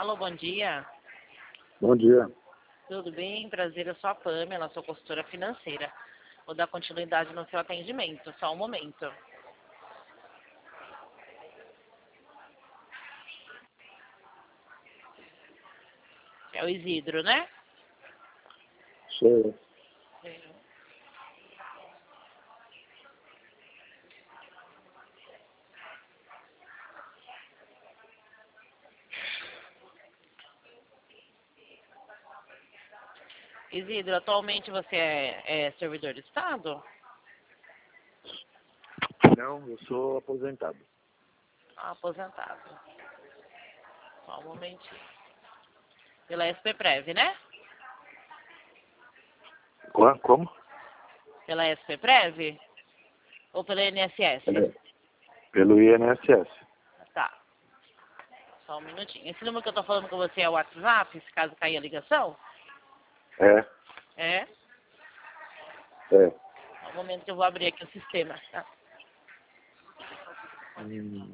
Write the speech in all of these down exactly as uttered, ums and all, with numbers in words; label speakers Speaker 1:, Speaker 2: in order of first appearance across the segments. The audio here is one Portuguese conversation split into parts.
Speaker 1: Alô, bom dia.
Speaker 2: Bom dia.
Speaker 1: Tudo bem? Prazer, eu sou a Pamela, sou consultora financeira. Vou dar continuidade no seu atendimento, só um momento. É o Isidro, né?
Speaker 2: Sou eu.
Speaker 1: Isidro, atualmente você é, é servidor do Estado?
Speaker 2: Não, eu sou aposentado.
Speaker 1: Ah, aposentado. Só um momentinho. Pela S P Prev, né?
Speaker 2: Qua- Como?
Speaker 1: Pela S P Prev? Ou pela I N S S?
Speaker 2: É, pelo I N S S.
Speaker 1: Tá. Só um minutinho. Esse número que eu tô falando com você é o WhatsApp, se caso cair a ligação?
Speaker 2: É,
Speaker 1: É?
Speaker 2: é.
Speaker 1: Só um momento que eu vou abrir aqui o sistema, tá?
Speaker 2: Hum,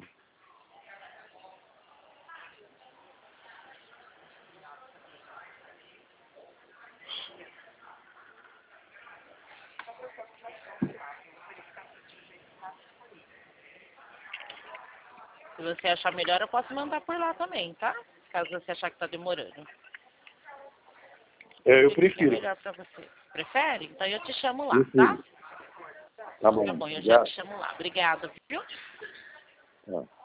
Speaker 1: Se você achar melhor, eu posso mandar por lá também, tá? Caso você achar que tá demorando.
Speaker 2: é, eu
Speaker 1: O que é
Speaker 2: prefiro.
Speaker 1: melhor pra você? Prefere? Então eu te chamo lá, tá?
Speaker 2: Prefiro. Tá bom.
Speaker 1: Tá bom, eu já
Speaker 2: Já.
Speaker 1: te chamo lá. Obrigada, viu?
Speaker 2: Tá.